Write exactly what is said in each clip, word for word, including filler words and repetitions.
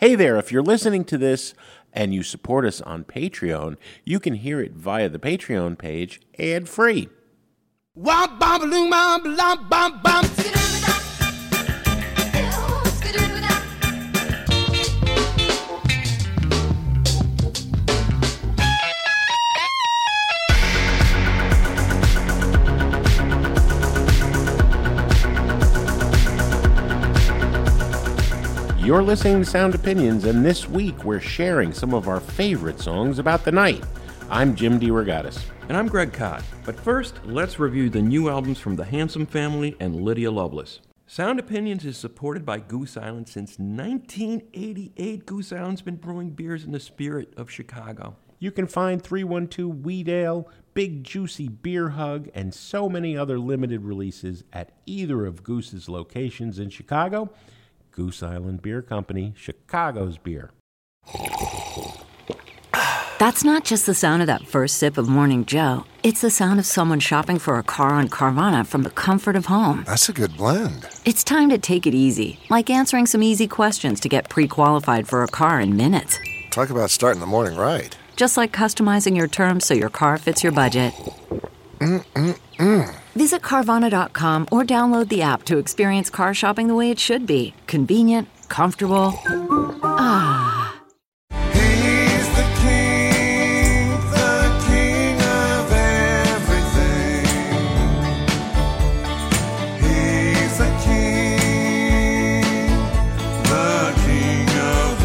Hey there, if you're listening to this and you support us on Patreon, you can hear it via the Patreon page ad-free. You're listening to Sound Opinions, and this week we're sharing some of our favorite songs about the night. I'm Jim DeRogatis. And I'm Greg Kot. But first, let's review the new albums from the Handsome Family and Lydia Loveless. Sound Opinions is supported by Goose Island since nineteen eighty-eight. Goose Island's been brewing beers in the spirit of Chicago. You can find three one two Wheat Ale, Big Juicy Beer Hug, and so many other limited releases at either of Goose's locations in Chicago. Goose Island Beer Company, Chicago's beer. That's not just the sound of that first sip of Morning Joe. It's the sound of someone shopping for a car on Carvana from the comfort of home. That's a good blend. It's time to take it easy, like answering some easy questions to get pre-qualified for a car in minutes. Talk about starting the morning right. Just like customizing your terms so your car fits your budget. Mm-mm-mm. Visit Carvana dot com or download the app to experience car shopping the way it should be. Convenient, comfortable. Ah. He's the king, the king of everything. He's the king, the king of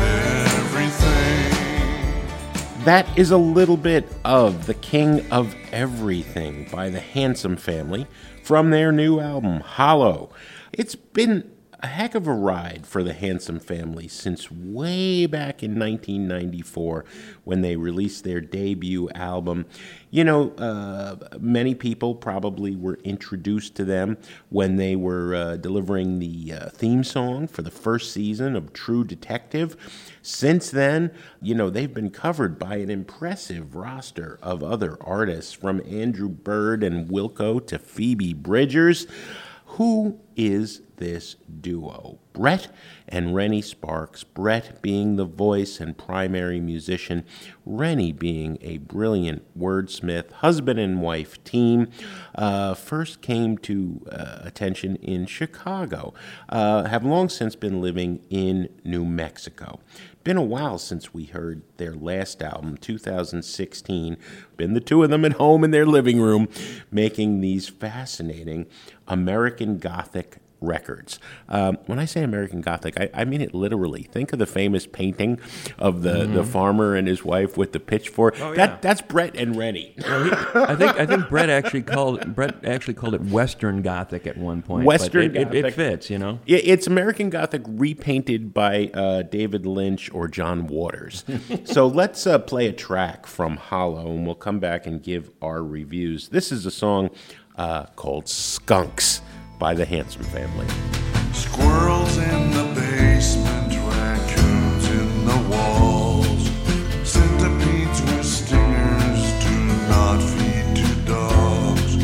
everything. That is a little bit of The King of Everything by the Handsome Family from their new album, Hollow. It's been a heck of a ride for the Handsome Family since way back in nineteen ninety-four when they released their debut album. You know, uh, many people probably were introduced to them when they were uh, delivering the uh, theme song for the first season of True Detective. Since then, you know, they've been covered by an impressive roster of other artists, from Andrew Bird and Wilco to Phoebe Bridgers. Who is this duo? Brett and Rennie Sparks. Brett being the voice and primary musician, Rennie being a brilliant wordsmith, husband and wife team. Uh, first came to uh, attention in Chicago, uh, have long since been living in New Mexico. Been a while since we heard their last album, two thousand sixteen. Been the two of them at home in their living room making these fascinating American Gothic records. Um, when I say American Gothic, I, I mean it literally. Think of the famous painting of the, mm-hmm. the farmer and his wife with the pitchfork. Oh, yeah. That that's Brett and Rennie. Well, he, I think I think Brett actually called Brett actually called it Western Gothic at one point. Western but it, Gothic. It, it fits, you know. It, it's American Gothic repainted by uh, David Lynch or John Waters. So let's uh, play a track from Hollow, and we'll come back and give our reviews. This is a song uh, called Skunks by the Handsome Family. Squirrels in the basement, raccoons in the walls, centipedes with stingers do not feed to dogs.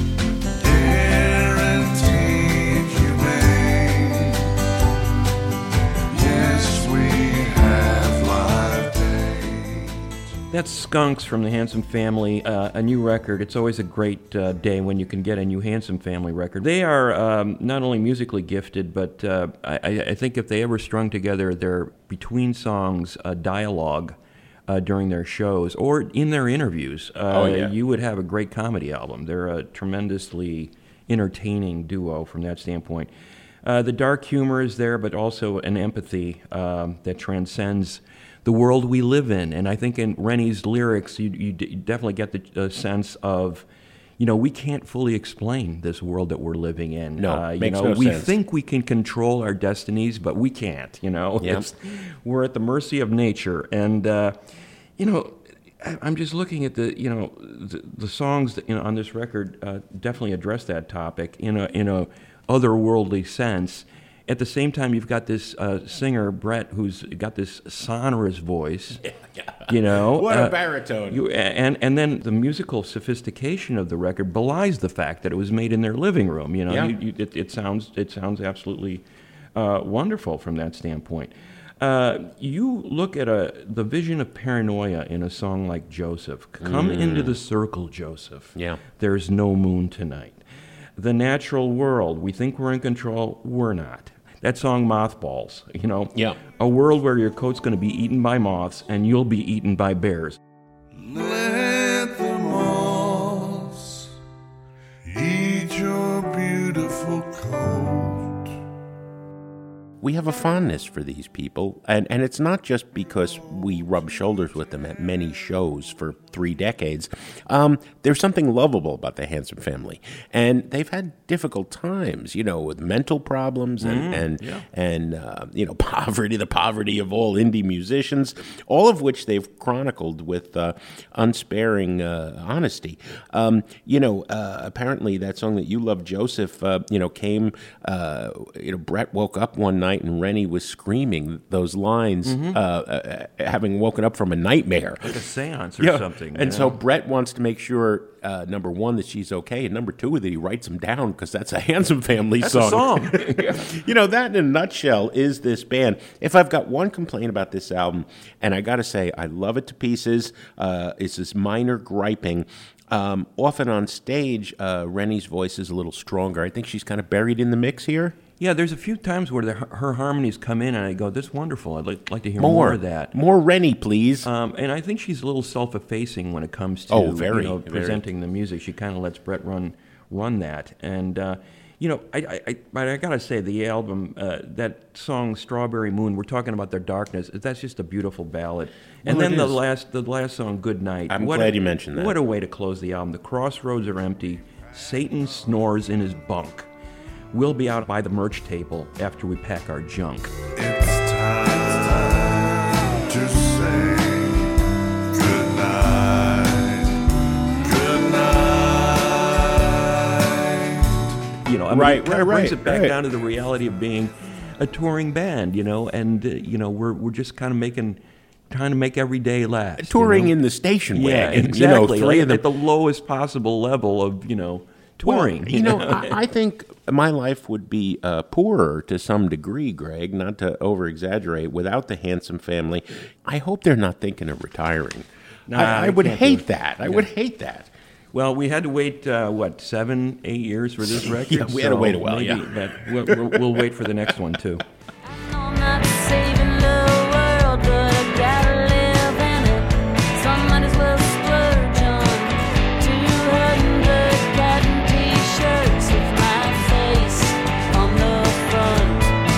Guaranteed humane. Yes, we have live days. That's Skunks from the Handsome Family, uh, a new record. It's always a great uh, day when you can get a new Handsome Family record. They are um, not only musically gifted, but uh, I, I think if they ever strung together their between songs uh, dialogue uh, during their shows or in their interviews, uh, oh, yeah. you would have a great comedy album. They're a tremendously entertaining duo from that standpoint. Uh, the dark humor is there, but also an empathy um, that transcends the world we live in. And I think in Rennie's lyrics, you, you, d- you definitely get the uh, sense of, you know, we can't fully explain this world that we're living in. No, uh, you makes know, no we sense. think we can control our destinies, but we can't, you know. Yep. It's, we're at the mercy of nature. And, uh, you know, I- I'm just looking at the, you know, the, the songs that, you know, on this record uh, definitely address that topic in a, in a otherworldly sense. At the same time, you've got this uh, singer, Brett, who's got this sonorous voice, Yeah, yeah. you know. What a uh, baritone. You, and, and then the musical sophistication of the record belies the fact that it was made in their living room, you know. Yeah. You, you, it, it sounds it sounds absolutely uh, wonderful from that standpoint. Uh, you look at a the vision of paranoia in a song like Joseph. Come Mm. into the circle, Joseph. Yeah. There's no moon tonight. The natural world. We think we're in control. We're not. That song, Mothballs, you know? Yeah. A world where your coat's going to be eaten by moths and you'll be eaten by bears. Let the moths eat your beautiful coat. We have a fondness for these people, and, and it's not just because we rub shoulders with them at many shows for three decades. Um, there's something lovable about the Handsome family, and they've had difficult times, you know, with mental problems and and yeah. and uh, you know, poverty, the poverty of all indie musicians, all of which they've chronicled with uh, unsparing uh, honesty. Um, you know, uh, apparently that song that you love, Joseph, uh, you know, came. Uh, you know, Brett woke up one night and Rennie was screaming those lines, Mm-hmm. uh, uh, having woken up from a nightmare. Like a seance or Yeah. something. And you so know? Brett wants to make sure, uh, number one, that she's okay, and number two, that he writes them down, because that's a Handsome Family That's song. a song. You know, that in a nutshell is this band. If I've got one complaint about this album, and I got to say, I love it to pieces, uh, it's this minor griping. Um, often on stage, uh, Rennie's voice is a little stronger. I think she's kind of buried in the mix here. Yeah, there's a few times where the, her harmonies come in, and I go, "That's wonderful. I'd like, like to hear more, More of that." More Rennie, please. Um, and I think she's a little self-effacing when it comes to Oh, very, you know, very. presenting the music. She kind of lets Brett run run that, and uh, you know, I, I, I, but I gotta say, the album, uh, that song "Strawberry Moon," we're talking about their darkness. That's just a beautiful ballad. And Well, then it the is. last, the last song, "Good Night." I'm What glad a, you mentioned that. What a way to close the album. The crossroads are empty. Satan snores in his bunk. We'll be out by the merch table after we pack our junk. It's time to say goodnight. Goodnight. You know, I mean, Right, it kind right, of brings right, it back right. down to the reality of being a touring band, you know, and uh, you know, we're we're just kind of making, trying to make every day last. Touring you know? in the station yeah, wagon. exactly, You know, three like of them. at the lowest possible level of you know touring. Well, you know, I, I think my life would be uh, poorer to some degree, Greg, not to over-exaggerate, without the Handsome family. I hope they're not thinking of retiring. Nah, I, I they would can't do hate it. that. I would hate that. Well, we had to wait uh, what seven, eight years for this record. Yeah, we had to so wait a while, maybe yeah. that- we'll, we'll, we'll wait for the next one too. I'm not saving the world, but I gotta live in it. So I might as well splurge on two hundred cotton t-shirts with my face on the front.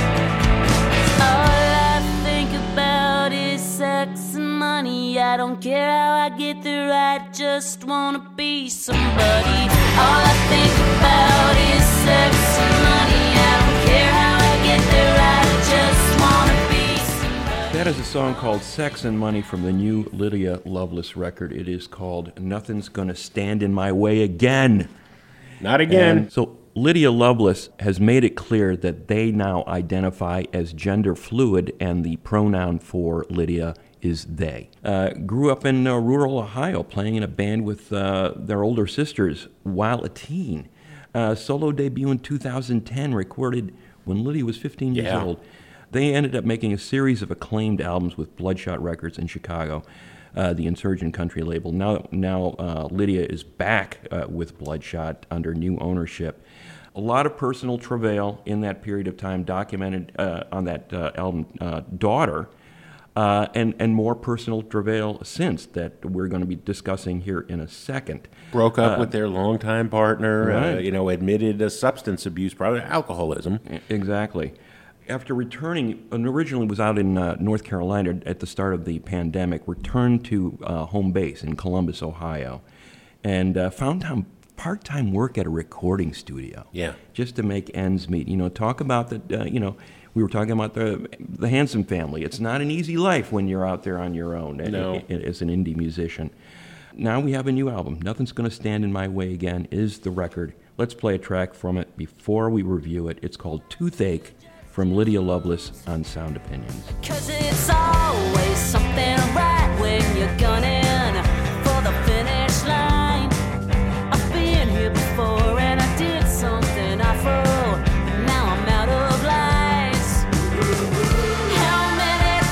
All I think about is sex and money. I don't care how I get there, I just wanna be somebody. All I think about is sex and money. I don't care how I get there, I just wanna be somebody. That is a song called Sex and Money from the new Lydia Loveless record. It is called Nothing's Gonna Stand in My Way Again. Not again. And so Lydia Loveless has made it clear that they now identify as gender fluid, and the pronoun for Lydia is they. Uh, grew up in uh, rural Ohio, playing in a band with uh, their older sisters while a teen. Uh, solo debut in two thousand ten, recorded when Lydia was fifteen years Yeah. old. They ended up making a series of acclaimed albums with Bloodshot Records in Chicago, uh, the Insurgent Country label. Now, now uh, Lydia is back uh, with Bloodshot under new ownership. A lot of personal travail in that period of time documented uh, on that uh, album, uh, Daughter, uh, and, and more personal travail since that we're going to be discussing here in a second. Broke up with their longtime partner, uh, right. you know, admitted a substance abuse problem, alcoholism. Exactly. After returning, and originally was out in uh, North Carolina at the start of the pandemic, returned to uh, home base in Columbus, Ohio, and uh, found time, part-time work at a recording studio. Yeah. Just to make ends meet. You know, talk about the, uh, you know, we were talking about the the Handsome family. It's not an easy life when you're out there on your own No. a- a- as an indie musician. Now we have a new album. Nothing's Gonna Stand in My Way Again is the record. Let's play a track from it before we review it. It's called Toothache from Lydia Loveless on Sound Opinions. Cause it's always something right when you're gunning for the finish line. I've been here before and I did something awful, but now I'm out of lies. How many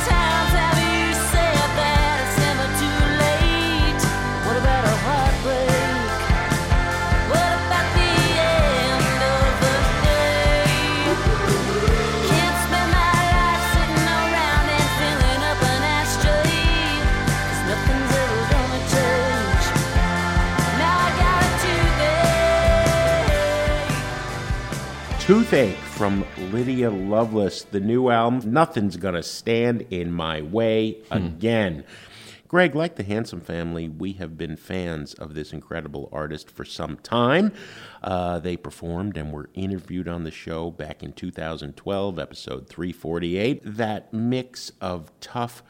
Toothache from Lydia Loveless, the new album, Nothing's Gonna Stand in My Way Again. Greg, like the Handsome Family, we have been fans of this incredible artist for some time. Uh, they performed and were interviewed on the show back in two thousand twelve, episode three forty-eight. That mix of tough,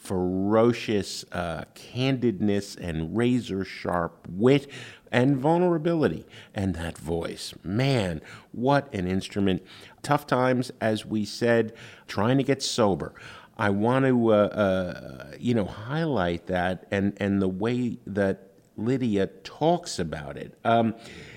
ferocious uh, candidness and razor-sharp wit and vulnerability, and that voice. Man, what an instrument. Tough times, as we said, trying to get sober. I want to, uh, uh, you know, highlight that and, and the way that Lydia talks about it. Um,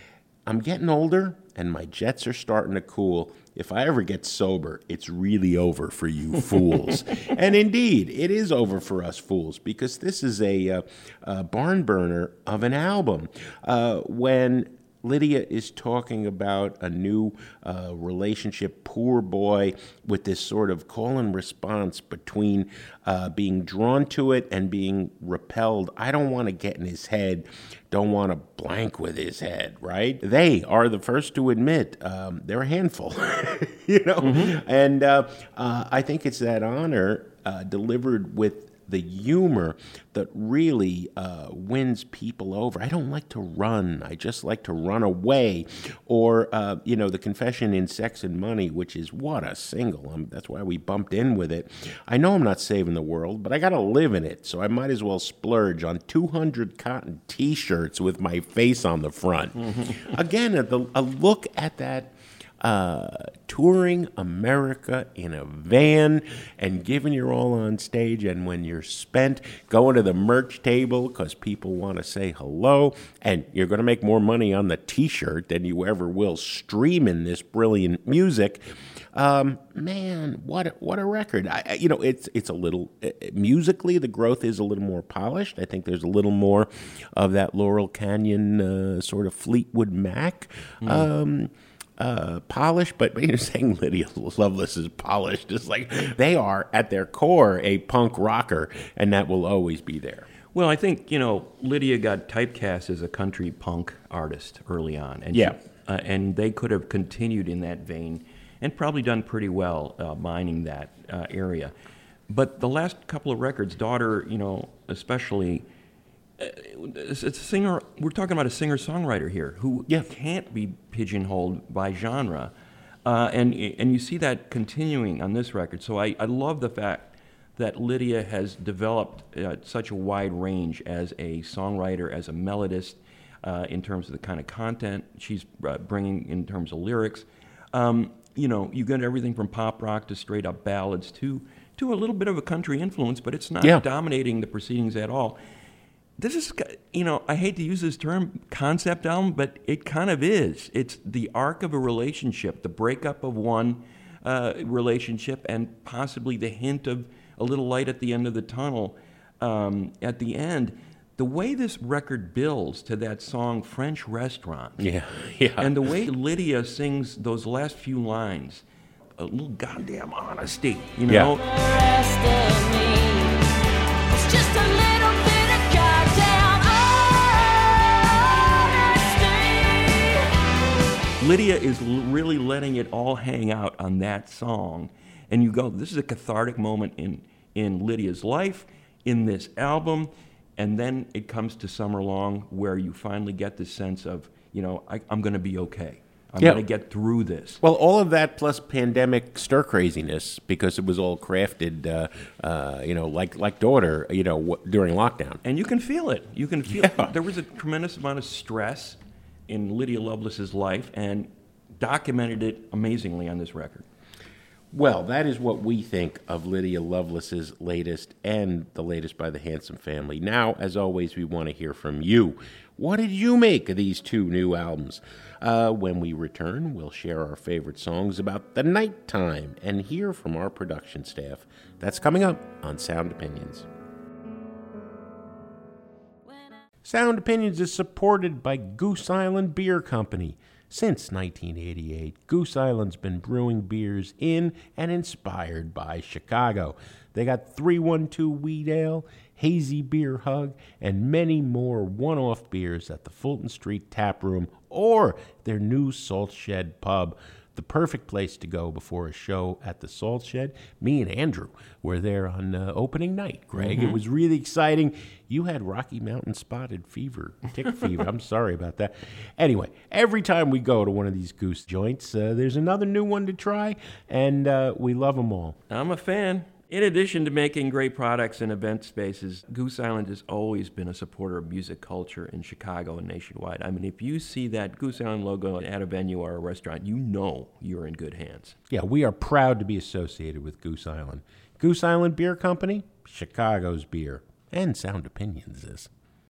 I'm getting older, and my jets are starting to cool. If I ever get sober, it's really over for you fools. And indeed, it is over for us fools, because this is a, uh, a barn burner of an album. Uh, when Lydia is talking about a new uh, relationship, Poor Boy, with this sort of call and response between uh, being drawn to it and being repelled. I don't want to get in his head, don't want to blank with his head, right? They are the first to admit um, they're a handful, you know? Mm-hmm. And uh, uh, I think it's that honor uh, delivered with the humor that really uh, wins people over. I don't like to run. I just like to run away. Or, uh, you know, the confession in Sex and Money, which is what a single. Um, that's why we bumped in with it. I know I'm not saving the world, but I got to live in it. So I might as well splurge on two hundred cotton T-shirts with my face on the front. Mm-hmm. Again, a, a look at that Uh, touring America in a van and giving your all on stage, and when you're spent, going to the merch table because people want to say hello, and you're going to make more money on the T-shirt than you ever will streaming this brilliant music. Um, man, what a, what a record! I, I, you know, it's it's a little uh, musically, the growth is a little more polished. I think there's a little more of that Laurel Canyon uh, sort of Fleetwood Mac. Mm. Um, Uh, polished, but you're saying Lydia Loveless is polished. It's like they are, at their core, a punk rocker, and that will always be there. Well, I think, you know, Lydia got typecast as a country punk artist early on. And yeah. She, uh, and they could have continued in that vein and probably done pretty well uh, mining that uh, area. But the last couple of records, Daughter, you know, especially... It's a singer. We're talking about a singer-songwriter here who yeah. can't be pigeonholed by genre, uh, and and you see that continuing on this record. So I, I love the fact that Lydia has developed uh, such a wide range as a songwriter, as a melodist, uh, in terms of the kind of content she's uh, bringing in terms of lyrics. Um, you know, you get everything from pop rock to straight-up ballads to to a little bit of a country influence, but it's not yeah. dominating the proceedings at all. This is, you know, I hate to use this term, concept album, but it kind of is. It's the arc of a relationship, the breakup of one uh, relationship, and possibly the hint of a little light at the end of the tunnel um, at the end. The way this record builds to that song, French Restaurant, yeah, yeah. and the way Lydia sings those last few lines, a little goddamn honesty, you know? The rest of me is just a little bit of goddamn honesty. Lydia is l- really letting it all hang out on that song. And you go, this is a cathartic moment in, in Lydia's life, in this album. And then it comes to Summer Long, where you finally get this sense of, you know, I, I'm going to be okay. I'm Yeah. going to get through this. Well, all of that plus pandemic stir craziness, because it was all crafted, uh, uh, you know, like like Daughter, you know, w- during lockdown. And you can feel it. You can feel Yeah. There was a tremendous amount of stress in Lydia Loveless's life, and documented it amazingly on this record. Well, that is what we think of Lydia Loveless's latest and the latest by the Handsome Family. Now, as always, we want to hear from you. What did you make of these two new albums? Uh, when we return, we'll share our favorite songs about the nighttime and hear from our production staff. That's coming up on Sound Opinions. Sound Opinions is supported by Goose Island Beer Company. Since nineteen eighty-eight, Goose Island's been brewing beers in and inspired by Chicago. They got three one two Wheat Ale, Hazy Beer Hug, and many more one-off beers at the Fulton Street Tap Room or their new Salt Shed Pub. the perfect place to go before a show at the Salt Shed. Me and Andrew were there on uh, opening night, Greg. Mm-hmm. It was really exciting. You had Rocky Mountain spotted fever, tick fever. I'm sorry about that. Anyway, every time we go to one of these Goose joints, uh, there's another new one to try, and uh, we love them all. I'm a fan. In addition to making great products and event spaces, Goose Island has always been a supporter of music culture in Chicago and nationwide. I mean, if you see that Goose Island logo at a venue or a restaurant, you know you're in good hands. Yeah, we are proud to be associated with Goose Island. Goose Island Beer Company, Chicago's beer, and Sound Opinions is.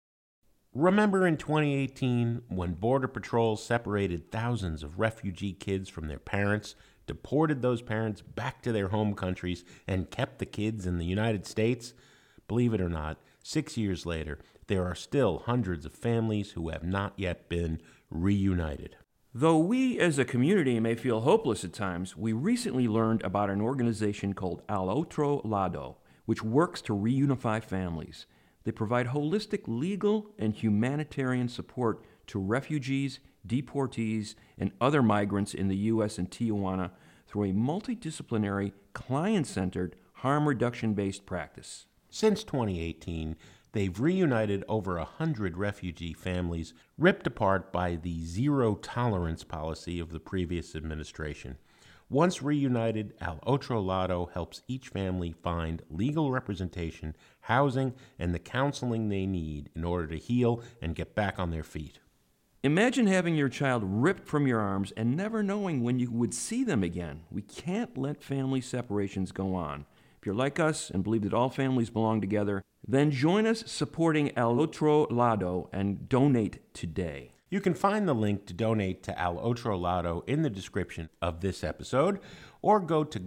Remember in twenty eighteen when Border Patrol separated thousands of refugee kids from their parents, deported those parents back to their home countries, and kept the kids in the United States? Believe it or not, six years later, there are still hundreds of families who have not yet been reunited. Though we as a community may feel hopeless at times, we recently learned about an organization called Al Otro Lado, which works to reunify families. They provide holistic legal and humanitarian support to refugees, deportees, and other migrants in the U S and Tijuana through a multidisciplinary, client-centered, harm reduction-based practice. Since twenty eighteen, they've reunited over a hundred refugee families ripped apart by the zero-tolerance policy of the previous administration. Once reunited, Al Otro Lado helps each family find legal representation, housing, and the counseling they need in order to heal and get back on their feet. Imagine having your child ripped from your arms and never knowing when you would see them again. We can't let family separations go on. If you're like us and believe that all families belong together, then join us supporting Al Otro Lado and donate today. You can find the link to donate to Al Otro Lado in the description of this episode, or go to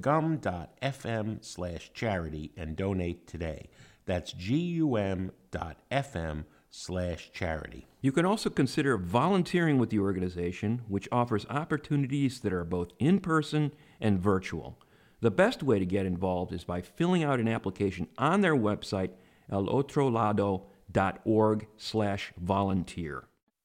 gum.fm slash charity and donate today. That's gum.fm slash charity. You can also consider volunteering with the organization, which offers opportunities that are both in-person and virtual. The best way to get involved is by filling out an application on their website, alotrolado.org slash volunteer.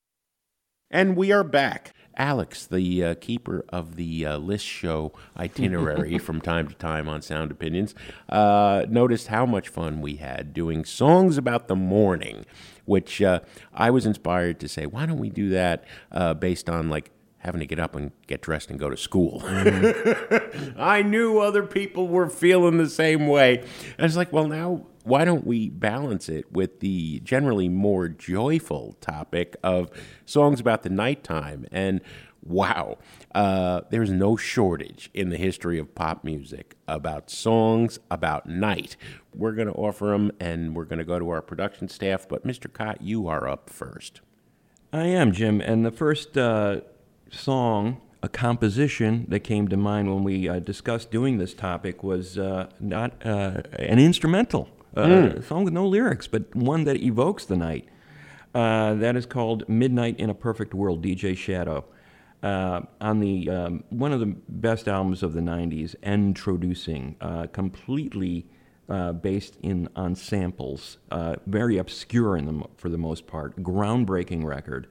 And we are back. Alex, the uh, keeper of the uh, list show itinerary from time to time on Sound Opinions, uh, noticed how much fun we had doing songs about the morning, which uh, I was inspired to say, why don't we do that uh, based on, like, having to get up and get dressed and go to school. Mm-hmm. I knew other people were feeling the same way. And I was like, well, now, why don't we balance it with the generally more joyful topic of songs about the nighttime? And wow, uh, there's no shortage in the history of pop music about songs about night. We're going to offer them, and we're going to go to our production staff. But Mister Cott, you are up first. I am, Jim. And the first uh, song, a composition that came to mind when we uh, discussed doing this topic was uh, not uh, an instrumental. Uh, mm. A song with no lyrics, but one that evokes the night. Uh, that is called Midnight in a Perfect World, D J Shadow. Uh, on the um, one of the best albums of the nineties, Introducing, uh, completely uh, based in on samples, uh, very obscure in the, for the most part, groundbreaking record.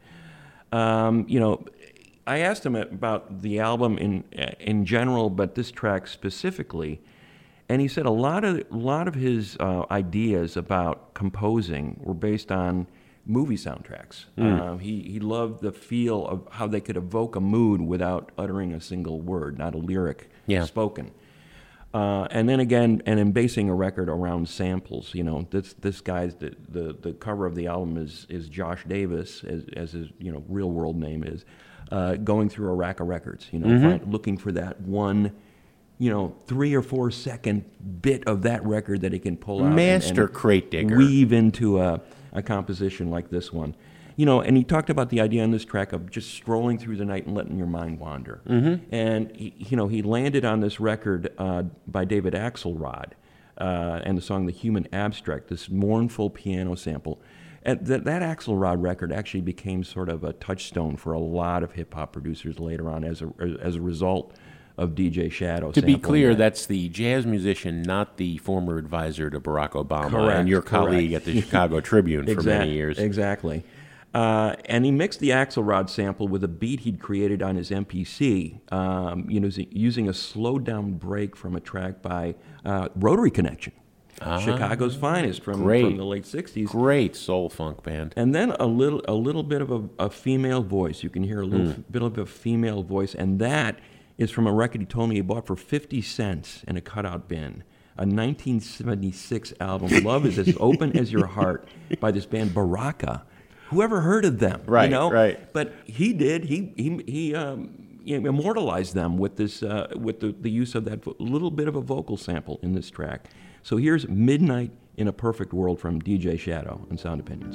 Um, you know, I asked him about the album in in general, but this track specifically. And he said a lot of a lot of his uh, ideas about composing were based on movie soundtracks. Mm. Uh, he he loved the feel of how they could evoke a mood without uttering a single word, not a lyric yeah. spoken. Uh, and then again, and in basing a record around samples. You know, this this guy's the the, the cover of the album is is Josh Davis, as, as his you know real world name is, uh, going through a rack of records. You know, mm-hmm. find, looking for that one. You know, three or four second bit of that record that he can pull out. Master and, and crate digger. Weave into a, a composition like this one. You know, and he talked about the idea on this track of just strolling through the night and letting your mind wander. Mm-hmm. And, he, you know, he landed on this record uh, by David Axelrod uh, and the song The Human Abstract, this mournful piano sample. And that, that Axelrod record actually became sort of a touchstone for a lot of hip-hop producers later on as a, as a result of D J Shadow. To be clear, that. that's the jazz musician, not the former advisor to Barack Obama correct, and your colleague correct. at the Chicago Tribune for exactly, many years. Exactly. Uh, and he mixed the Axelrod sample with a beat he'd created on his M P C, um, you know, using a slowed down break from a track by uh, Rotary Connection, ah, Chicago's finest from, from the late sixties. Great soul funk band. And then a little a little bit of a, a female voice. You can hear a little mm. bit of a female voice, and that is from a record he told me he bought for fifty cents in a cutout bin. A nineteen seventy-six album, Love Is As Open As Your Heart, by this band Baraka. Whoever heard of them? Right, you know? right. But he did. He he he um, you know, immortalized them with this uh, with the, the use of that vo- little bit of a vocal sample in this track. So here's Midnight in a Perfect World from D J Shadow on Sound Opinions.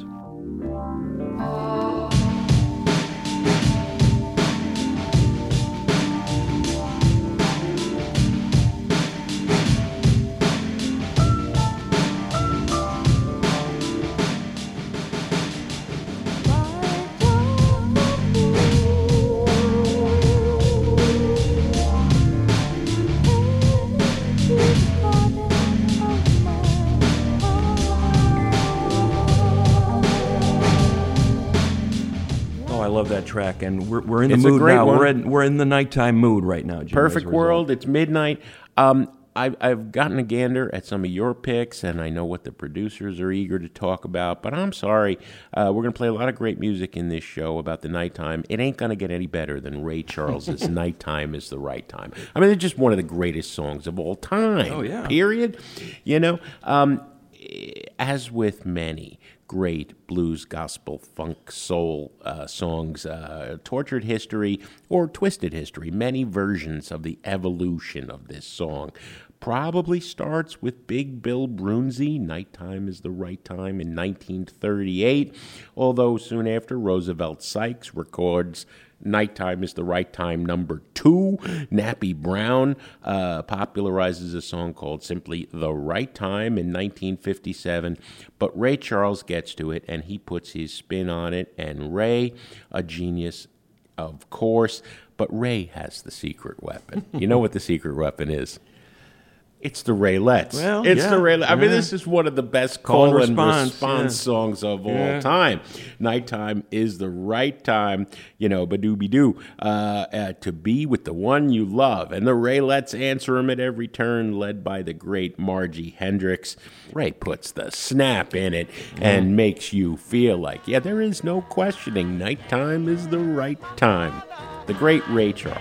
That track, and we're we're in the it's mood now. One. We're in we're in the nighttime mood right now. Jim, Perfect World. It's midnight. Um, I've I've gotten a gander at some of your picks, and I know what the producers are eager to talk about. But I'm sorry, uh, we're gonna play a lot of great music in this show about the nighttime. It ain't gonna get any better than Ray Charles's "Nighttime Is the Right Time." I mean, it's just one of the greatest songs of all time. Oh yeah. Period. You know, um, as with many great blues, gospel, funk, soul uh, songs, uh, tortured history or twisted history. Many versions of the evolution of this song probably starts with Big Bill Broonzy, "Nighttime Is the Right Time" in nineteen thirty-eight, although soon after Roosevelt Sykes records "Nighttime Is the Right Time" number two. Nappy Brown uh, popularizes a song called simply "The Right Time" in nineteen fifty-seven, but Ray Charles gets to it and he puts his spin on it, and Ray, a genius, of course, but Ray has the secret weapon. You know what the secret weapon is? It's the Raylettes. Well, it's yeah, the Raylettes. I mean, yeah. this is one of the best Call call and and response, response yeah. songs of Yeah. all time. Nighttime is the right time, you know, badooby-doo, uh, uh, to be with the one you love. And the Raylettes answer him at every turn, led by the great Margie Hendricks. Ray puts the snap in it and makes you feel like, yeah, there is no questioning. Nighttime is the right time. The great Ray Charles.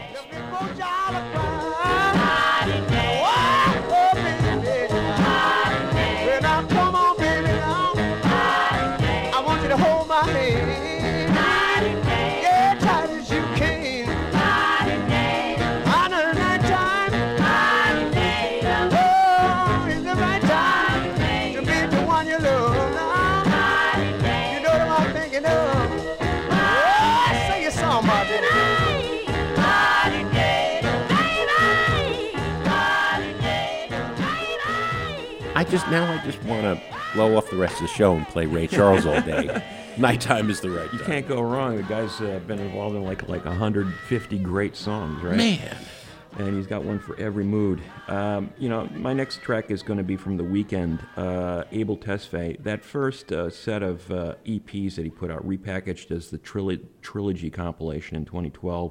I just now I just want to blow off the rest of the show and play Ray Charles all day. Nighttime is the right You time. can't go wrong. The guy's uh, been involved in like like one hundred fifty great songs, right? Man. And he's got one for every mood. Um, you know, my next track is going to be from The Weeknd, uh, Abel Tesfaye. That first uh, set of uh, E Ps that he put out, repackaged as the trilo- Trilogy compilation in twenty twelve.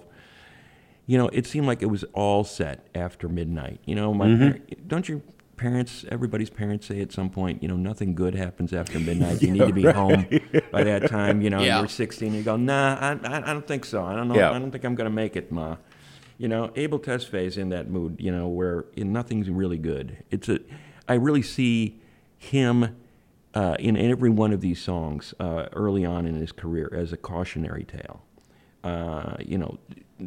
You know, it seemed like it was all set after midnight. You know, my Mm-hmm. par- don't your parents, everybody's parents say at some point, you know, nothing good happens after midnight. You need to be home by that time. You know, Yeah. you're sixteen. You go, nah, I, I, I don't think so. I don't know. Yeah. I don't think I'm going to make it, Ma. You know, Abel Tesfaye's in that mood, you know, where nothing's really good. It's a, I really see him uh, in every one of these songs uh, early on in his career as a cautionary tale. Uh, you know,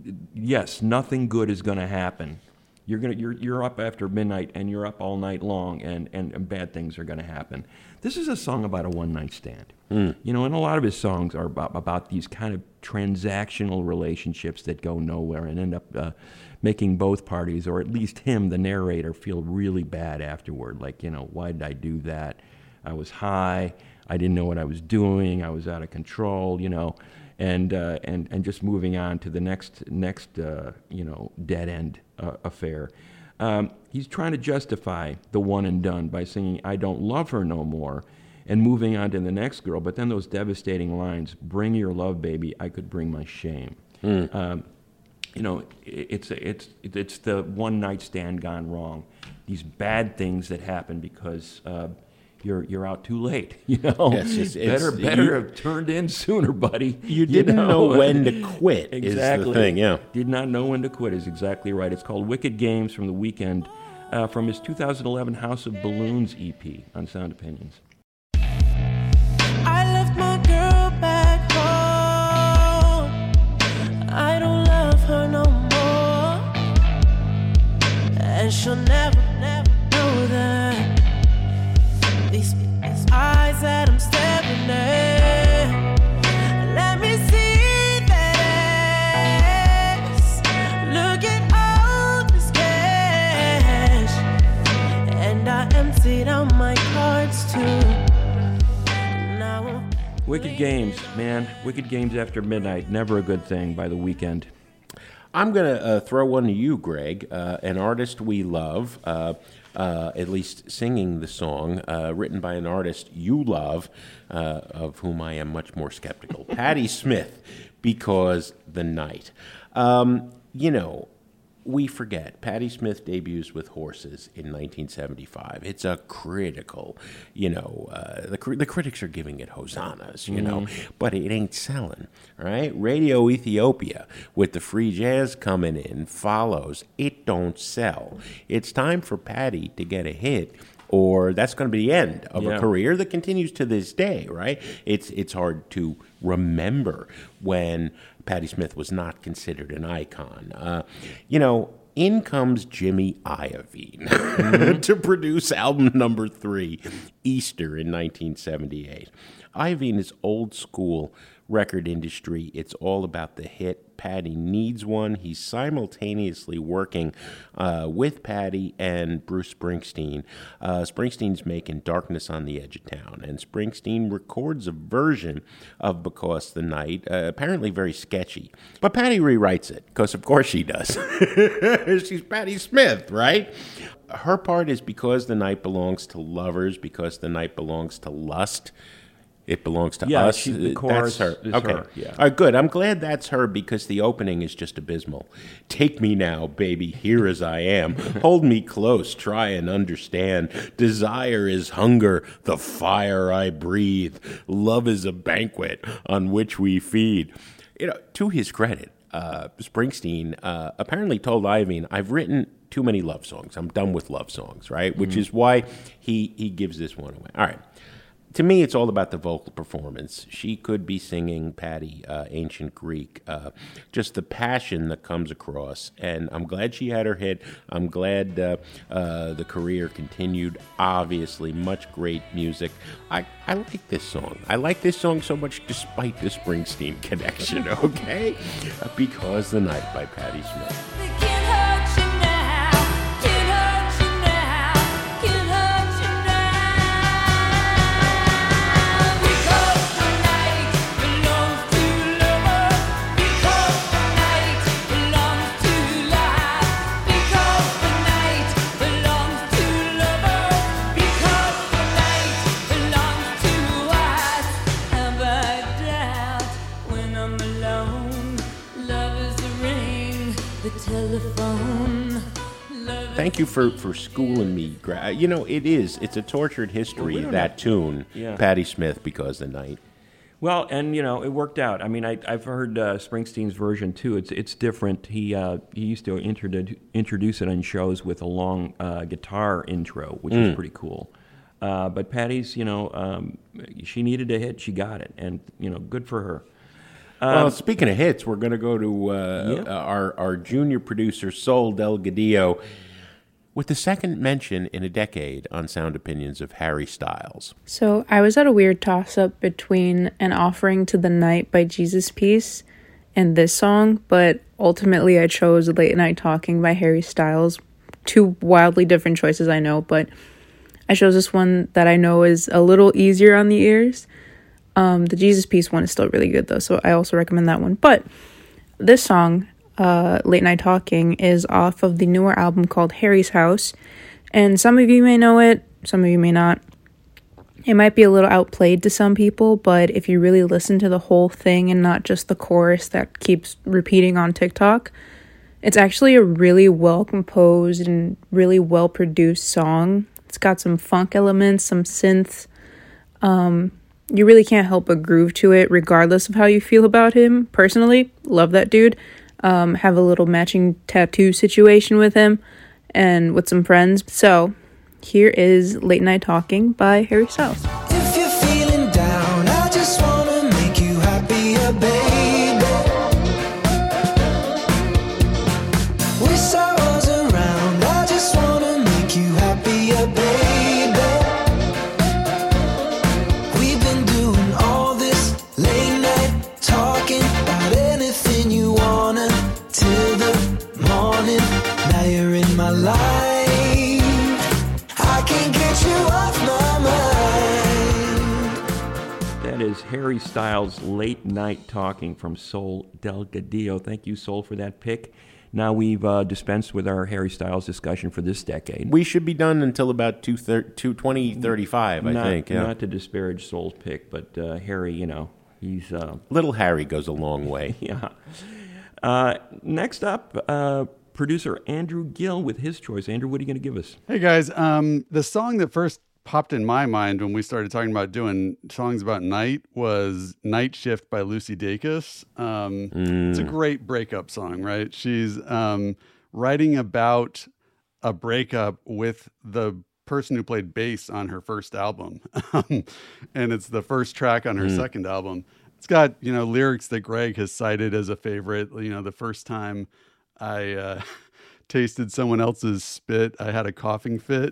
yes, nothing good is going to happen. You're gonna, you're, you're up after midnight and you're up all night long, and, and, and bad things are going to happen. This is a song about a one-night stand. Mm. You know, and a lot of his songs are about, about these kind of transactional relationships that go nowhere and end up uh, making both parties, or at least him, the narrator, feel really bad afterward. Like, you know, why did I do that? I was high. I didn't know what I was doing. I was out of control, you know. And, uh, and, and just moving on to the next, next uh, you know, dead-end uh, affair. Um, he's trying to justify the one and done by singing, "I don't love her no more," and moving on to the next girl. But then those devastating lines, bring your love, baby, I could bring my shame. Mm. Um, you know, it, it's, it's, it's the one night stand gone wrong. These bad things that happen because uh, you're you're out too late. You know, Yes, it's- it's- better better you- have turned in sooner, buddy. You didn't know when to quit is the Exactly. thing, yeah. Did not know when to quit is exactly right. It's called Wicked Games from the Weeknd, uh, from his two thousand eleven House of Balloons E P on Sound Opinions. I left my girl back home. I don't love her no more, and she'll never, never know that. These, these eyes that I'm staring at, let me see that ass. Look at all this cash, and I emptied out my cards too. Now Wicked Games, man. Wicked Games after midnight. Never a good thing by the Weeknd. I'm going to uh, throw one to you, Greg, uh, an artist we love, uh, uh, at least singing the song, uh, written by an artist you love, uh, of whom I am much more skeptical, Patti Smith, Because the Night. Um, you know, we forget, Patti Smith debuts with Horses in nineteen seventy-five. It's a critical, you know, uh, the, cr- the critics are giving it hosannas, you know, but it ain't selling, right? Radio Ethiopia, with the free jazz coming in, follows. It don't sell. It's time for Patti to get a hit, or that's going to be the end of Yeah. a career that continues to this day, right? It's it's hard to remember when Patti Smith was not considered an icon. Uh, you know, in comes Jimmy Iovine mm-hmm. to produce album number three, Easter, in nineteen seventy-eight. Iovine is old school record industry. It's all about the hit. Patti needs one. He's simultaneously working uh, with Patti and Bruce Springsteen. Uh, Springsteen's making Darkness on the Edge of Town, and Springsteen records a version of Because the Night, uh, apparently very sketchy. But Patti rewrites it, because of course she does. She's Patti Smith, right? Her part is Because the Night belongs to lovers, because the night belongs to lust. It belongs to Yeah, us. she- the Uh, chorus that's her. is Okay. her, yeah. All right, good. I'm glad that's her, because the opening is just abysmal. Take me now, baby, here as I am. Hold me close, try and understand. Desire is hunger, the fire I breathe. Love is a banquet on which we feed. You know, to his credit, uh, Springsteen uh, apparently told Iovine, I've written too many love songs. I'm done with love songs, right? Which Mm-hmm. is why he, he gives this one away. All right. To me, it's all about the vocal performance. She could be singing Patti, uh, ancient Greek, uh, just the passion that comes across. And I'm glad she had her hit. I'm glad uh, uh, the career continued. Obviously, much great music. I, I like this song. I like this song so much despite the Springsteen connection, okay? Because the Night by Patti Smith. It can't hurt you now, can't hurt you now, can't hurt you now. Because the night belongs to lovers, because the night belongs to life, because the night belongs to lovers, because the night belongs to us. Have I doubt when I'm alone? Love is the ring, the telephone. Love Thank you for, for schooling me. Gra- You know, it is. It's a tortured history, Well, we don't that have- tune, Yeah. Patti Smith, Because the Night. Well, and you know, it worked out. I mean, I, I've heard uh, Springsteen's version too. It's it's different. He uh, he used to introdu- introduce it on shows with a long uh, guitar intro, which was pretty cool. Uh, but Patti's, you know, um, she needed a hit. She got it, and you know, good for her. Well, speaking of hits, we're going to go to uh, Yeah. our, our junior producer, Sol Delgadillo, with the second mention in a decade on Sound Opinions of Harry Styles. So I was at a weird toss-up between An Offering to the Night by Jesus Piece and this song, but ultimately I chose Late Night Talking by Harry Styles. Two wildly different choices, I know, but I chose this one that I know is a little easier on the ears. Um, the Jesus Piece one is still really good, though, so I also recommend that one. But this song, uh, Late Night Talking, is off of the newer album called Harry's House, and some of you may know it, some of you may not. It might be a little outplayed to some people, but if you really listen to the whole thing and not just the chorus that keeps repeating on TikTok, it's actually a really well composed and really well produced song. It's got some funk elements, some synths. Um, you really can't help but groove to it regardless of how you feel about him. Personally, love that dude. Um, have a little matching tattoo situation with him and with some friends. So here is Late Night Talking by Harry Styles. If you're feeling down, I just wanna make you happier, baby. Wish I was around, I just wanna make you happier, baby. We've been doing all this late night talking about anything you wanna till the morning. Now you're in my life. That is Harry Styles' Late Night Talking from Sol Delgadillo. Thank you, Sol, for that pick. Now we've uh, dispensed with our Harry Styles discussion for this decade. We should be done until about two thir- two twenty thirty-five, I not, think. Yeah. Not to disparage Sol's pick, but uh, Harry, you know, he's... Uh, Little Harry goes a long way. Yeah. Uh, next up, uh, producer Andrew Gill with his choice. Andrew, what are you going to give us? Hey, guys. Um, the song that first popped in my mind when we started talking about doing songs about night was Night Shift by Lucy Dacus. Um, Mm. It's a great breakup song, right? She's um, writing about a breakup with the person who played bass on her first album. And it's the first track on her Mm. second album. It's got, you know, lyrics that Greg has cited as a favorite. You know, the first time I uh, tasted someone else's spit, I had a coughing fit.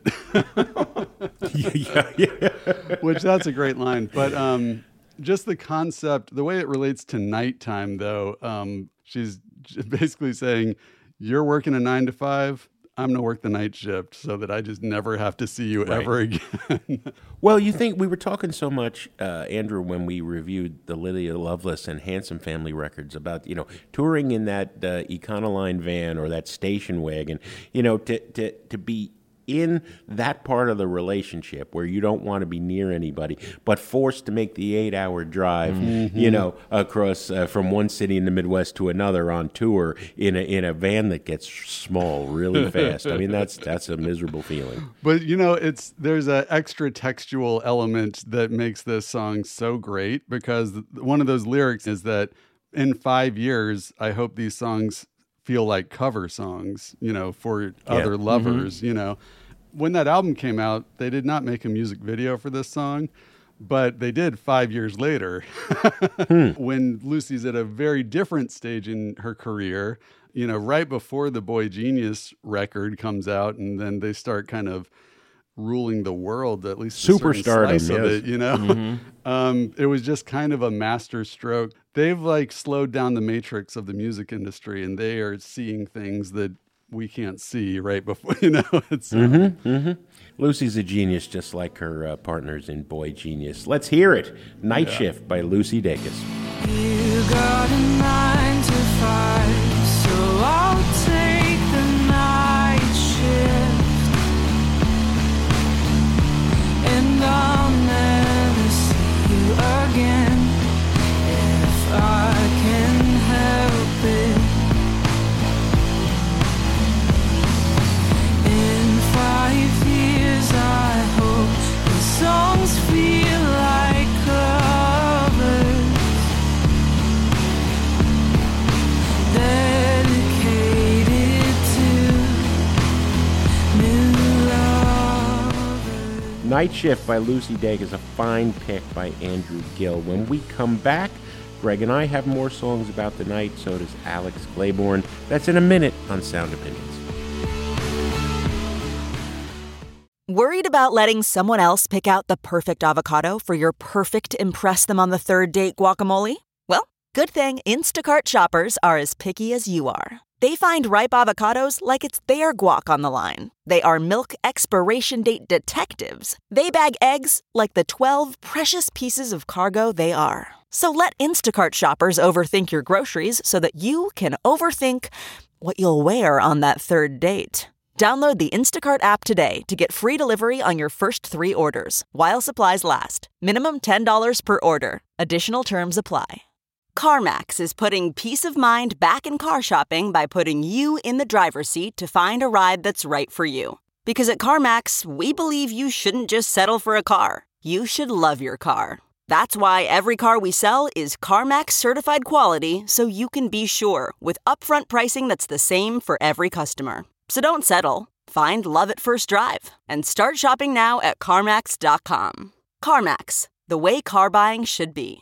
yeah, yeah. Which that's a great line. But um, just the concept, the way it relates to nighttime, though, um, she's j- basically saying, you're working a nine to five. I'm going to work the night shift so that I just never have to see you Right. ever again. Well, you think we were talking so much, uh, Andrew, when we reviewed the Lydia Loveless and Handsome Family records about, you know, touring in that uh, Econoline van or that station wagon, you know, to, to, to be in that part of the relationship where you don't want to be near anybody, but forced to make the eight-hour drive, Mm-hmm. you know, across uh, from one city in the Midwest to another on tour in a in a van that gets small really fast. I mean, that's that's a miserable feeling. But you know, it's there's an extra textual element that makes this song so great, because th- one of those lyrics is that in five years, I hope these songs feel like cover songs, you know, for other lovers. You know, when that album came out, they did not make a music video for this song, but they did five years later when Lucy's at a very different stage in her career, you know, right before the Boy Genius record comes out, and then they start kind of ruling the world, at least a certain Superstardom, slice of yes. it, you know. um, it was just kind of a master stroke. They've like slowed down the matrix of the music industry, and they are seeing things that we can't see right before, you know. It's uh, Mm-hmm, mm-hmm. Lucy's a genius, just like her uh, partners in Boy Genius. Let's hear it. Night Shift by Lucy Dacus. You got a nine to five, so I'll take the night shift, and I'll never see you again if I can help it. In five years, I hope the songs feel like covers, dedicated to new lovers. Night Shift by Lucy Dacus, a fine pick by Andrew Gill. When we come back, Greg and I have more songs about the night, so does Alex Claiborne. That's in a minute on Sound Opinions. Worried about letting someone else pick out the perfect avocado for your perfect impress them on the third date guacamole? Well, good thing Instacart shoppers are as picky as you are. They find ripe avocados like it's their guac on the line. They are milk expiration date detectives. They bag eggs like the twelve precious pieces of cargo they are. So let Instacart shoppers overthink your groceries so that you can overthink what you'll wear on that third date. Download the Instacart app today to get free delivery on your first three orders, while supplies last. Minimum ten dollars per order. Additional terms apply. CarMax is putting peace of mind back in car shopping by putting you in the driver's seat to find a ride that's right for you. Because at CarMax, we believe you shouldn't just settle for a car. You should love your car. That's why every car we sell is CarMax certified quality, so you can be sure with upfront pricing that's the same for every customer. So don't settle. Find love at first drive and start shopping now at CarMax dot com. CarMax, the way car buying should be.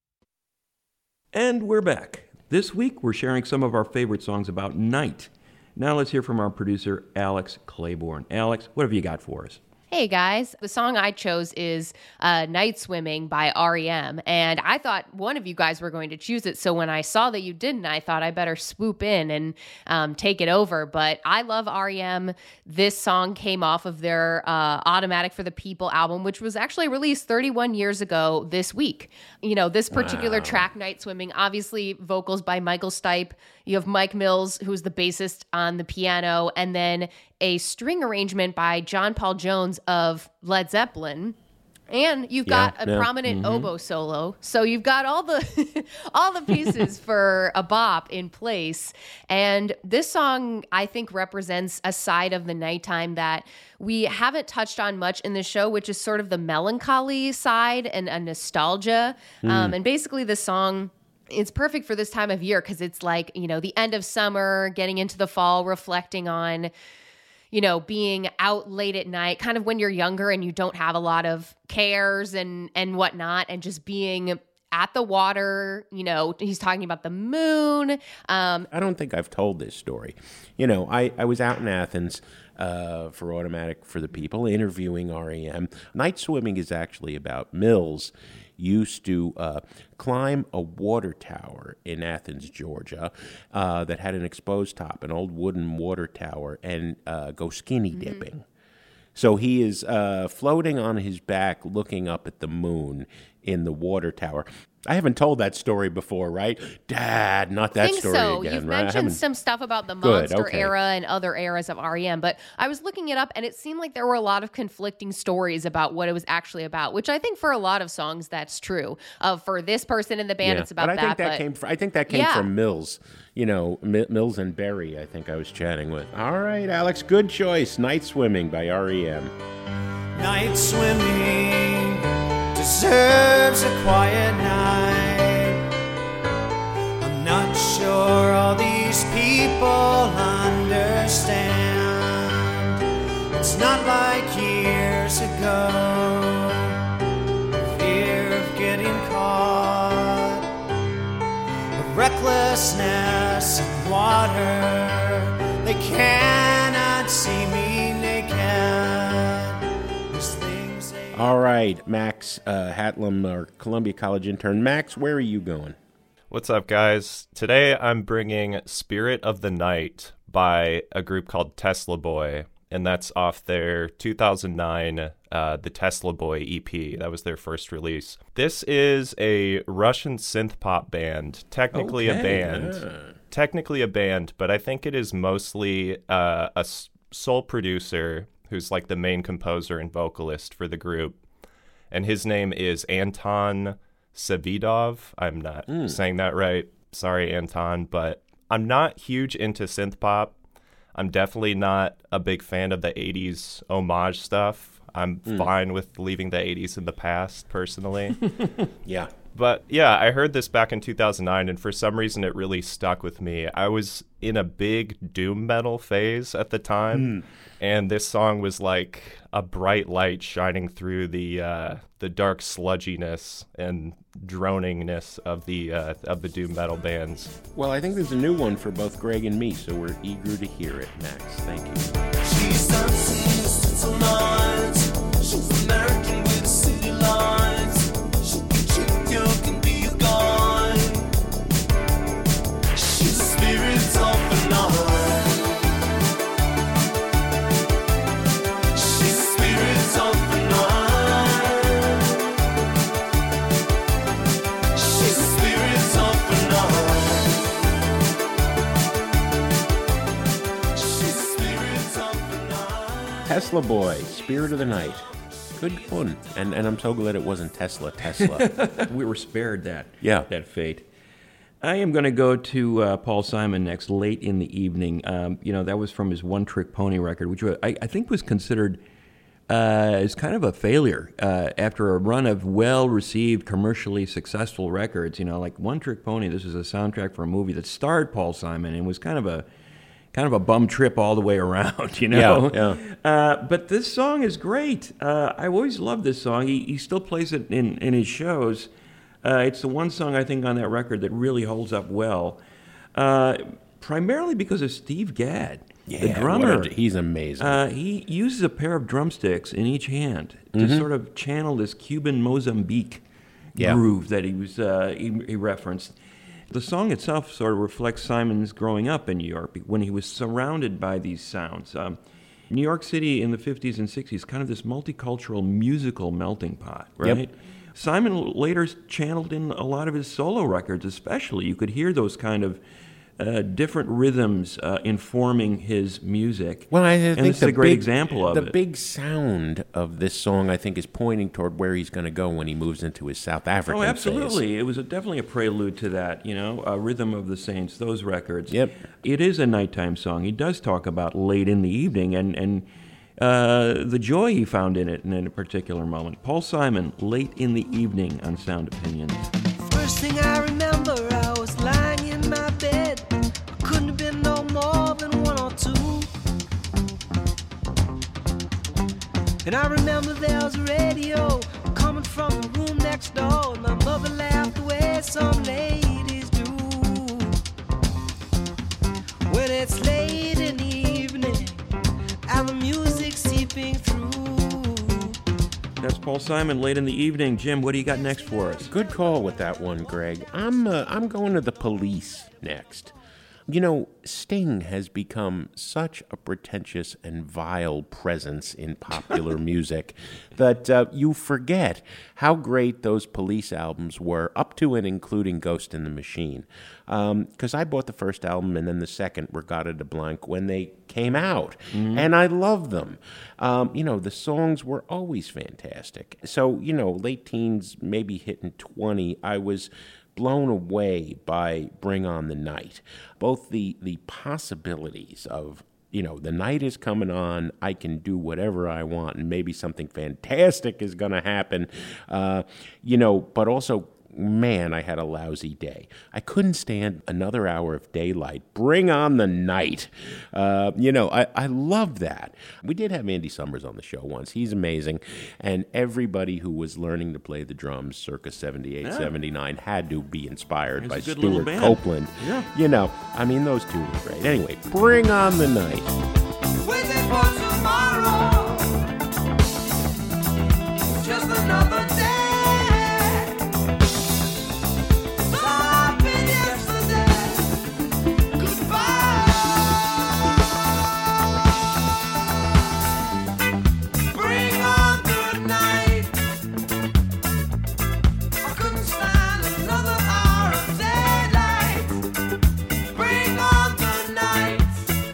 And we're back. This week, we're sharing some of our favorite songs about night. Now let's hear from our producer, Alex Claiborne. Alex, what have you got for us? Hey guys, the song I chose is uh, Night Swimming by R E M, and I thought one of you guys were going to choose it, so when I saw that you didn't, I thought I better swoop in and um, take it over, but I love R E M. This song came off of their uh, Automatic for the People album, which was actually released thirty-one years ago this week. You know, this particular wow. track, Night Swimming, obviously vocals by Michael Stipe. You have Mike Mills, who's the bassist on the piano, and then a string arrangement by John Paul Jones of Led Zeppelin. And you've got yeah, a yeah. prominent mm-hmm. oboe solo. So you've got all the all the pieces for a bop in place. And this song, I think, represents a side of the nighttime that we haven't touched on much in the show, which is sort of the melancholy side and a nostalgia. Mm. Um, and basically the song, it's perfect for this time of year because it's like, you know, the end of summer, getting into the fall, reflecting on, you know, being out late at night, kind of when you're younger and you don't have a lot of cares and, and whatnot, and just being at the water. You know, he's talking about the moon. Um, I don't think I've told this story. You know, I, I was out in Athens uh, for Automatic for the People, interviewing R E M. Night Swimming is actually about Mills used to uh, climb a water tower in Athens, Georgia, uh, that had an exposed top, an old wooden water tower, and uh, go skinny dipping. Mm-hmm. So he is uh, floating on his back, looking up at the moon in the water tower. I haven't told that story before, right? Dad, not that I think story so. again. You've right? mentioned some stuff about the Good, Monster okay. era and other eras of R E M, but I was looking it up and it seemed like there were a lot of conflicting stories about what it was actually about, which I think for a lot of songs that's true. Uh, for this person in the band, yeah, it's about but I that. Think that but came from, I think that came yeah. from Mills. You know, M- Mills and Berry, I think I was chatting with. All right, Alex, good choice. Night Swimming by R E M. Night swimming deserves a quiet night. I'm not sure all these people understand. It's not like years ago, fear of getting caught, of recklessness in water. They cannot see me naked. All right, Max uh, Hatlam, our Columbia College intern. Max, where are you going? What's up, guys? Today I'm bringing Spirit of the Night by a group called Tesla Boy, and that's off their two thousand nine uh, The Tesla Boy E P. That was their first release. This is a Russian synth pop band, technically okay, a band. Yeah. Technically a band, but I think it is mostly uh, a sole producer who's like the main composer and vocalist for the group. And his name is Anton Savidov. I'm not mm. saying that right. Sorry, Anton, but I'm not huge into synth pop. I'm definitely not a big fan of the eighties homage stuff. I'm mm. fine with leaving the eighties in the past, personally. Yeah. But yeah, I heard this back in two thousand nine, and for some reason it really stuck with me. I was in a big doom metal phase at the time, mm. and this song was like a bright light shining through the uh, the dark sludginess and droningness of the uh, of the doom metal bands. Well, I think there's a new one for both Greg and me, so we're eager to hear it. Max, thank you. She's dancing since a night. She's American with city lights. She can trick you, can be a guy. She's a spirit of the night. She's a spirit of the night. She's a spirit of the night. She's a spirit of the night. Tesla Boy, Spirit of the Night. Good one. And and I'm so glad it wasn't Tesla, Tesla. We were spared that, Yeah. that fate. I am going to go to uh, Paul Simon next, Late in the Evening. Um, you know, that was from his One Trick Pony record, which I, I think was considered uh, as kind of a failure uh, after a run of well-received, commercially successful records. You know, like One Trick Pony, this is a soundtrack for a movie that starred Paul Simon and was kind of a kind of a bum trip all the way around, you know? Yeah, yeah. Uh, but this song is great. Uh, I always loved this song. He, he still plays it in, in his shows. Uh, it's the one song, I think, on that record that really holds up well, uh, primarily because of Steve Gadd, Yeah, the drummer. what a- he's amazing. Uh, he uses a pair of drumsticks in each hand to Mhm. sort of channel this Cuban Mozambique Yeah. groove that he was uh, he, he referenced. The song itself sort of reflects Simon's growing up in New York when he was surrounded by these sounds. Um, New York City in the fifties and sixties, kind of this multicultural musical melting pot, Yep. right? Simon later channeled in a lot of his solo records, especially. You could hear those kind of uh, different rhythms uh, informing his music. Well, I and think this is the a great big, example of the it. big sound of this song, I think, is pointing toward where he's going to go when he moves into his South African Oh, phase. absolutely. It was a, definitely a prelude to that, you know, uh, Rhythm of the Saints, those records. Yep. It is a nighttime song. He does talk about late in the evening and, and uh, the joy he found in it in a particular moment. Paul Simon, Late in the Evening on Sound Opinions. First thing I remember, I was lying in my bed. I couldn't have been no more than one or two. And I remember there was a radio coming from the room next door. And my mother laughed the way some ladies do. When it's late in the evening and the music seeping through. That's Paul Simon, Late in the Evening. Jim, what do you got next for us? Good call with that one, Greg. I'm uh, I'm going to the Police next. You know, Sting has become such a pretentious and vile presence in popular music that uh, you forget how great those Police albums were, up to and including Ghost in the Machine. Because um, I bought the first album and then the second, Regatta de Blanc, when they came out. Mhm. And I love them. Um, you know, the songs were always fantastic. So, you know, late teens, maybe hitting twenty, I was blown away by Bring On the Night. Both the the possibilities of, you know, the night is coming on, I can do whatever I want, and maybe something fantastic is going to happen, uh, you know, but also, man, I had a lousy day. I couldn't stand another hour of daylight. Bring on the night. Uh, you know, I, I love that. We did have Andy Summers on the show once. He's amazing. And everybody who was learning to play the drums circa seventy-eight, Yeah. seventy-nine had to be inspired It's by a good little Stuart band. Copeland. Yeah. You know, I mean, those two were great. Anyway, Bring On the Night. Waiting for tomorrow, just another day. Stopping yesterday, goodbye. Bring on the night. I couldn't stand another hour of daylight. Bring on the night.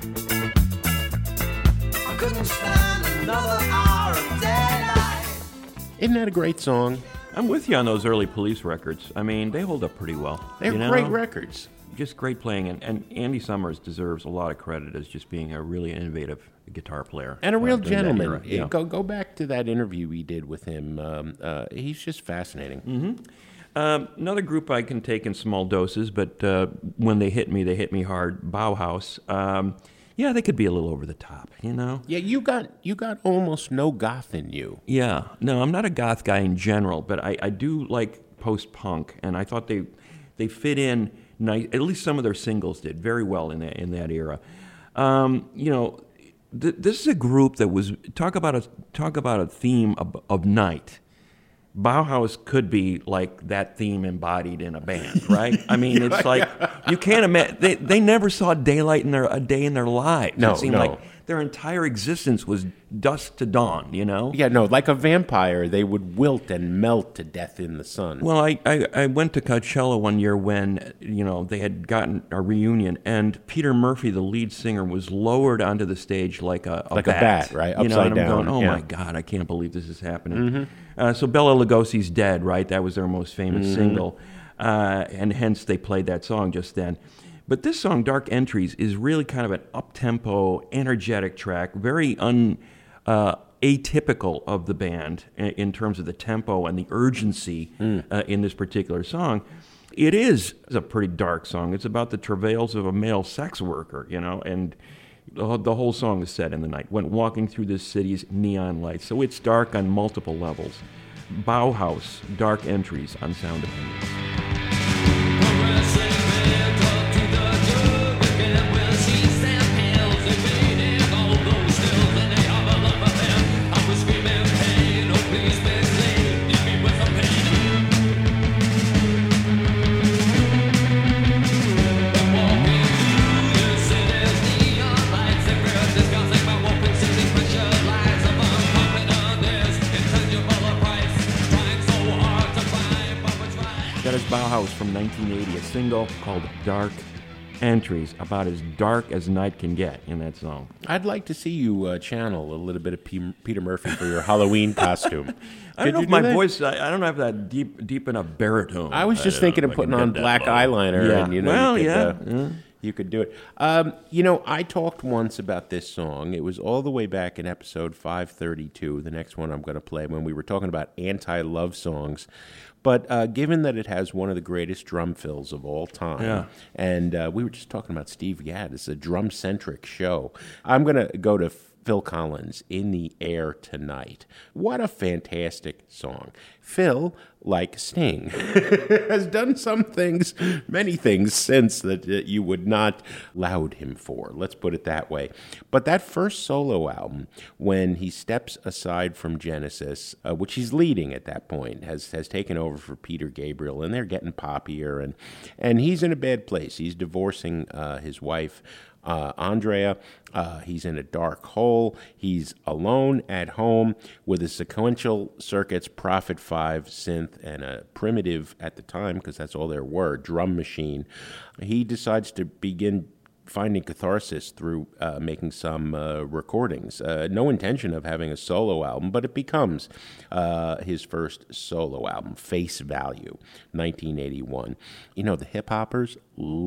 I couldn't stand another hour of daylight. Isn't that a great song? I'm with you on those early Police records. I mean, they hold up pretty well. They're you know? great records. Just great playing. And, and Andy Summers deserves a lot of credit as just being a really innovative guitar player. And a uh, real during that gentleman. era. Yeah. Go go back to that interview we did with him. Um, uh, he's just fascinating. Mm-hmm. Um, another group I can take in small doses, but uh, when they hit me, they hit me hard. Bauhaus. Um, yeah, they could be a little over the top, you know? Yeah, you got you got almost no goth in you. Yeah. No, I'm not a goth guy in general, but I, I do like post-punk, and I thought they they fit in nice. At least some of their singles did very well in that in that era. Um, you know, th- this is a group that was talk about a talk about a theme of, of night. Bauhaus could be like that theme embodied in a band, right? I mean, it's like you can't imagine they they never saw daylight in their a day in their lives. No, it seemed no. like their entire existence was dusk to dawn, you know? Yeah, no, like a vampire, they would wilt and melt to death in the sun. Well, I, I, I went to Coachella one year when, you know, they had gotten a reunion, and Peter Murphy, the lead singer, was lowered onto the stage like a, a Like bat. a bat, right? You know, Upside and I'm down, going, oh yeah. my God, I can't believe this is happening. Mhm. Uh, so Bela Lugosi's Dead, right? That was their most famous Mhm. single, uh, and hence they played that song just then. But this song, Dark Entries, is really kind of an up-tempo, energetic track, very un, uh, atypical of the band in, in terms of the tempo and the urgency Mm. uh, in this particular song. It is a pretty dark song. It's about the travails of a male sex worker, you know, and the, the whole song is set in the night, when walking through this city's neon lights. So it's dark on multiple levels. Bauhaus, Dark Entries on Sound Opinions. That is Bauhaus from nineteen eighty, a single called Dark Entries, about as dark as night can get in that song. I'd like to see you uh, channel a little bit of P- Peter Murphy for your Halloween costume. I Could don't know you if do my that? voice, I, I don't have that deep deep enough baritone. I was just don't thinking know of if I putting can on get that black low. eyeliner, Yeah. and you know, well, you could, yeah. uh, yeah. you could do it. Um, you know, I talked once about this song. It was all the way back in episode five thirty-two, the next one I'm going to play, when we were talking about anti-love songs. But uh, given that it has one of the greatest drum fills of all time, Yeah. and uh, we were just talking about Steve Gadd, it's a drum-centric show, I'm going to go to Phil Collins, In the Air Tonight. What a fantastic song. Phil, like Sting, has done some things, many things since that uh, you would not laud him for. Let's put it that way. But that first solo album, when he steps aside from Genesis, uh, which he's leading at that point, has has taken over for Peter Gabriel, and they're getting poppier, and and he's in a bad place. He's divorcing uh, his wife, Uh, Andrea. Uh, he's in a dark hole. He's alone at home with a sequential circuits Prophet five synth and a primitive, at the time, because that's all there were, drum machine. He decides to begin finding catharsis through uh, making some uh, recordings. Uh, no intention of having a solo album, but it becomes uh, his first solo album, Face Value, nineteen eighty-one. You know, the hip-hoppers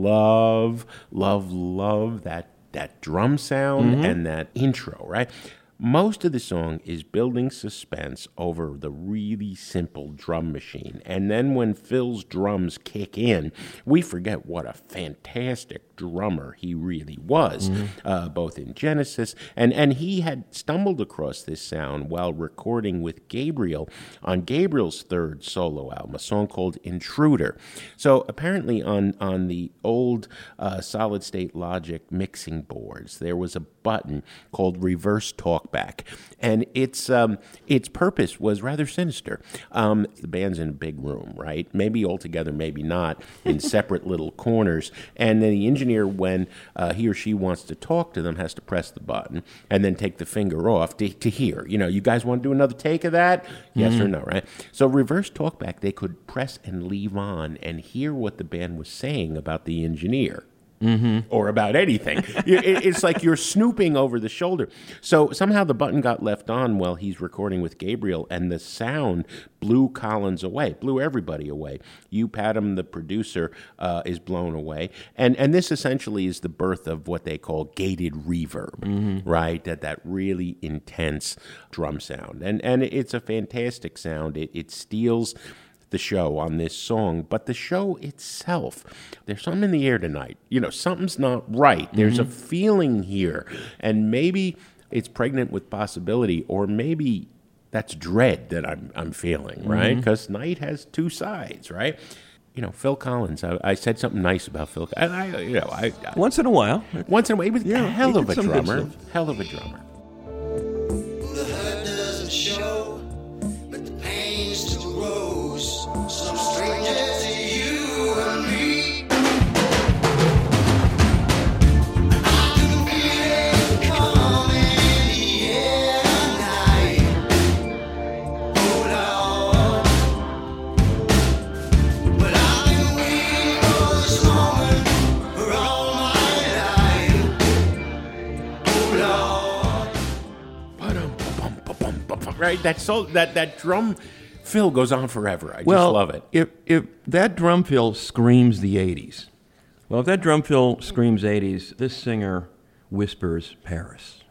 love, love, love that, that drum sound Mhm. and that intro, right? Most of the song is building suspense over the really simple drum machine. And then when Phil's drums kick in, we forget what a fantastic drummer he really was, Mhm. uh, both in Genesis. And, and he had stumbled across this sound while recording with Gabriel on Gabriel's third solo album, a song called Intruder. So apparently on, on the old uh, Solid State Logic mixing boards, there was a button called Reverse Talkback, and its um, its purpose was rather sinister. Um, the band's in a big room, right? Maybe all together, maybe not, in separate little corners. And then the engineer, when uh, he or she wants to talk to them, has to press the button and then take the finger off to, to hear. You know, you guys want to do another take of that? Yes Mhm. or no, right? So Reverse Talkback, they could press and leave on and hear what the band was saying about the engineer. Mm-hmm. Or about anything. It- It's like you're snooping over the shoulder. So somehow the button got left on while he's recording with Gabriel, and the sound blew Collins away, blew everybody away. You, Padam, the producer, uh, is blown away. And and this essentially is the birth of what they call gated reverb, Mhm. right? That that really intense drum sound. And and it's a fantastic sound. It, it steals the show on this song, but the show itself, there's something in the air tonight. You know, something's not right. There's a Mhm. feeling here, and maybe it's pregnant with possibility, or maybe that's dread that I'm I'm feeling, right? Mhm. Because night has two sides, right? You know, Phil Collins. I, I said something nice about Phil. I, I you know, I, I Once in a while. once in a while, he was a hell he of did a some good drummer. stuff. Hell of a drummer. The hurt doesn't show, but the pain still grows. Some stranger to you and me. I can feel it coming. right? That so that that drum fill goes on forever. I well, just love it. If if that drum fill screams the eighties, well, if that drum fill screams eighties, this singer whispers Paris.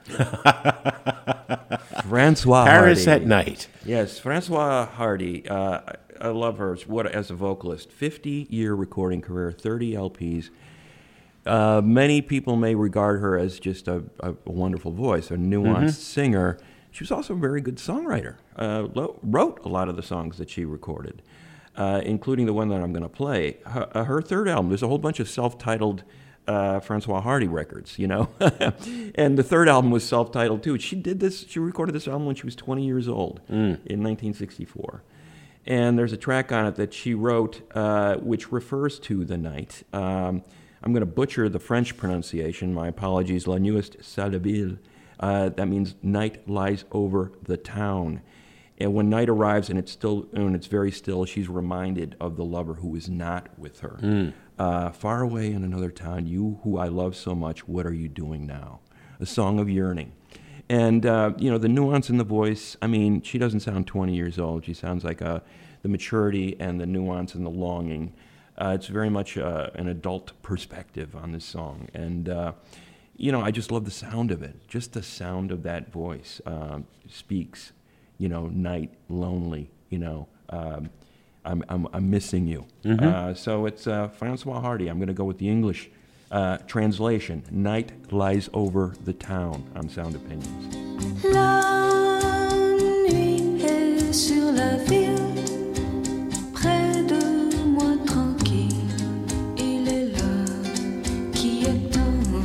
Francois Paris Hardy. at night. Yes, Francois Hardy. Uh, I, I love her. What as a vocalist, fifty-year recording career, thirty L Ps. Uh, many people may regard her as just a, a, a wonderful voice, a nuanced Mm-hmm. singer. She was also a very good songwriter. Uh, lo- wrote a lot of the songs that she recorded, uh, including the one that I'm going to play. Her, uh, her third album, there's a whole bunch of self-titled uh, Francois Hardy records, you know. And the third album was self-titled too. She did this, she recorded this album when she was twenty years old Mm. in nineteen sixty-four. And there's a track on it that she wrote uh, which refers to the night. Um, I'm going to butcher the French pronunciation. My apologies. La nuit c'est la ville. Uh, that means night lies over the town. And when night arrives and it's still, and it's very still, she's reminded of the lover who is not with her. Mm. Uh, far away in another town, you who I love so much, what are you doing now? A song of yearning. And, uh, you know, the nuance in the voice, I mean, she doesn't sound twenty years old. She sounds like uh, the maturity and the nuance and the longing. Uh, it's very much uh, an adult perspective on this song. And, uh, you know, I just love the sound of it. Just the sound of that voice uh, speaks, you know, night, lonely, you know, um, I'm, I'm, I'm missing you. Mm-hmm. Uh, so it's uh, Francois Hardy. I'm going to go with the English uh, translation. Night lies over the town on Sound Opinions. La nuit est sur la ville, près de moi tranquille, il est là qui attend.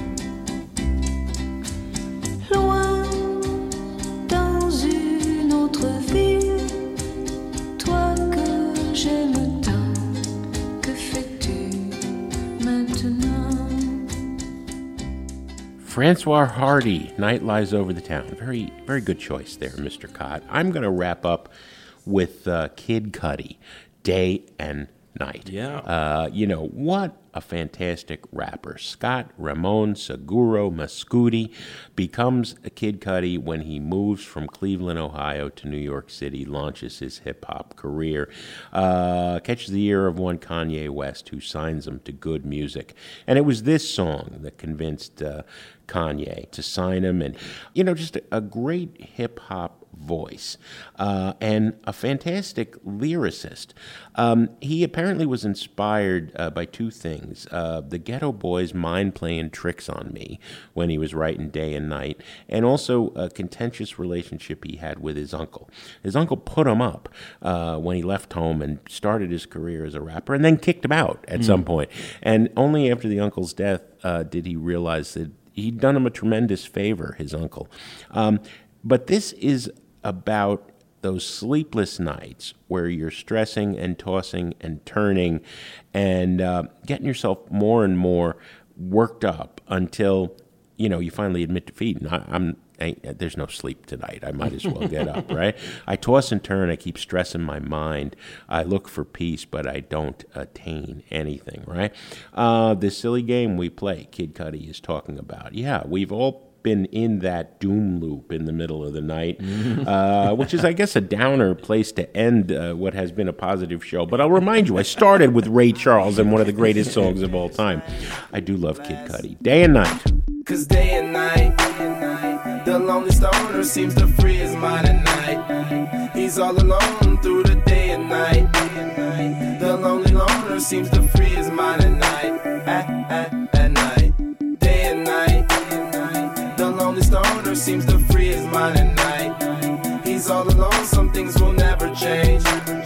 Loin dans une autre ville, toi que j'aime tant, que fais-tu maintenant? Francois Hardy, Night Lies Over the Town. Very, very good choice there, Mister Cott. I'm going to wrap up with uh, Kid Cudi, Day and Night. Yeah. Uh, you know, what a fantastic rapper. Scott Ramon Seguro Mascuti becomes a Kid Cudi when he moves from Cleveland, Ohio to New York City, launches his hip-hop career, uh, catches the ear of one Kanye West, who signs him to Good Music. And it was this song that convinced uh, Kanye to sign him. And, you know, just a, a great hip-hop voice uh, and a fantastic lyricist. Um, he apparently was inspired uh, by two things. Uh, the Ghetto Boys' mind playing tricks on me when he was writing Day and Night, and also a contentious relationship he had with his uncle. His uncle put him up uh, when he left home and started his career as a rapper, and then kicked him out at mm. some point. And only after the uncle's death uh, did he realize that he'd done him a tremendous favor, his uncle. Um, but this is about those sleepless nights where you're stressing and tossing and turning and uh, getting yourself more and more worked up until, you know, you finally admit defeat. And I, I'm, I, there's no sleep tonight. I might as well get up, right? I toss and turn. I keep stressing my mind. I look for peace, but I don't attain anything, right? Uh, this silly game we play, Kid Cudi is talking about. Yeah, we've all been in that doom loop in the middle of the night, uh, which is, I guess, a downer place to end uh, what has been a positive show. But I'll remind you, I started with Ray Charles and one of the greatest songs of all time. I do love Kid Cudi. Day and Night. Cause day and night, the loneliest owner seems to free his mind at night. He's all alone through the day and night. The lonely loner seems to free his mind at night. At, at, at night. Day and night. The lonely stoner seems to free his mind at night. He's all alone, some things will never change.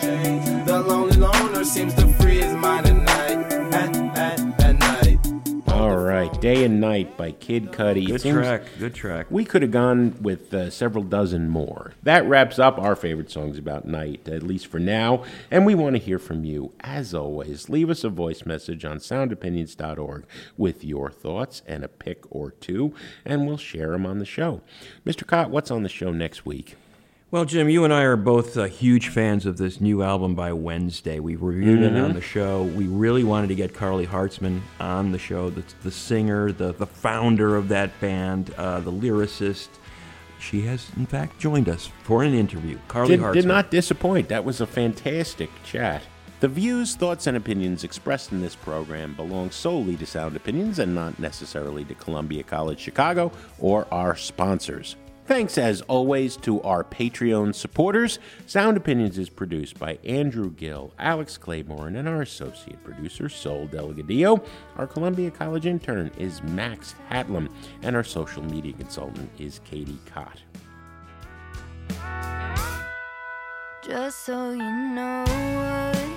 The lonely loner seems to free his mind at night. At, at, at night. All right, Day and Night by Kid Cudi. Good track, good track. We could have gone with uh, several dozen more. That wraps up our favorite songs about night, at least for now, and we want to hear from you. As always, leave us a voice message on sound opinions dot org with your thoughts and a pick or two, and we'll share them on the show. Mister Cott, what's on the show next week? Well, Jim, you and I are both uh, huge fans of this new album by Wednesday. We reviewed mm-hmm. it on the show. We really wanted to get Carly Hartzman on the show, the, the singer, the, the founder of that band, uh, the lyricist. she has, in fact, joined us for an interview. Carly Did, Hartzman. did not disappoint. That was a fantastic chat. The views, thoughts, and opinions expressed in this program belong solely to Sound Opinions and not necessarily to Columbia College Chicago or our sponsors. Thanks, as always, to our Patreon supporters. Sound Opinions is produced by Andrew Gill, Alex Claiborne, and our associate producer, Sol Delgadillo. Our Columbia College intern is Max Hatlam, and our social media consultant is Katie Cott. Just so you know what